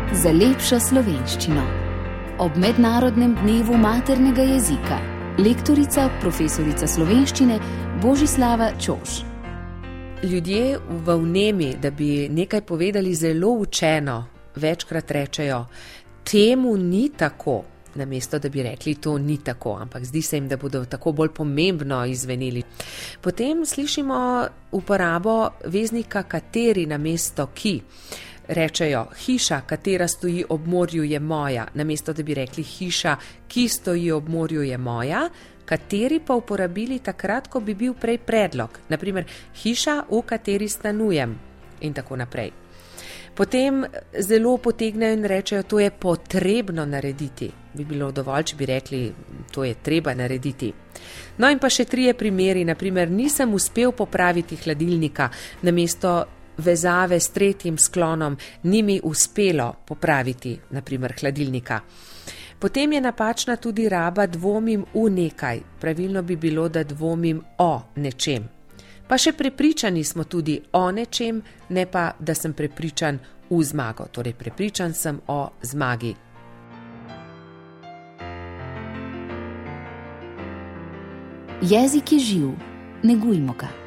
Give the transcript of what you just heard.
za lepšo slovenščino. Ob mednarodnem dnevu maternega jezika lektorica, profesorica slovenščine Božislava Čož. Ljudje v vnemi, da bi nekaj povedali zelo učeno, večkrat rečejo, temu ni tako, namesto da bi rekli, to ni tako, ampak zdi se jim, da bodo tako bolj pomembno izvenili. Potem slišimo uporabo veznika kateri namesto ki. Rečejo, hiša, katera stoji ob morju, je moja, namesto da bi rekli hiša, ki stoji ob morju, je moja, kateri pa uporabili takrat, ko bi bil prej predlog, naprimer hiša, v kateri stanujem in tako naprej. Potem zelo potegnejo in rečejo, to je potrebno narediti. Bi bilo dovolj, če bi rekli, to je treba narediti. No in pa še 3 primeri, naprimer, nisem uspel popraviti hladilnika, namesto vezave s 3. sklonom ni mi uspelo popraviti, naprimer, hladilnika. Potem je napačna tudi raba dvomim v nekaj. Pravilno bi bilo, da dvomim o nečem. Pa še prepričani smo tudi o nečem, ne pa, da sem prepričan v zmago. Torej, prepričan sem o zmagi. Jezik je živ, negujmo ga.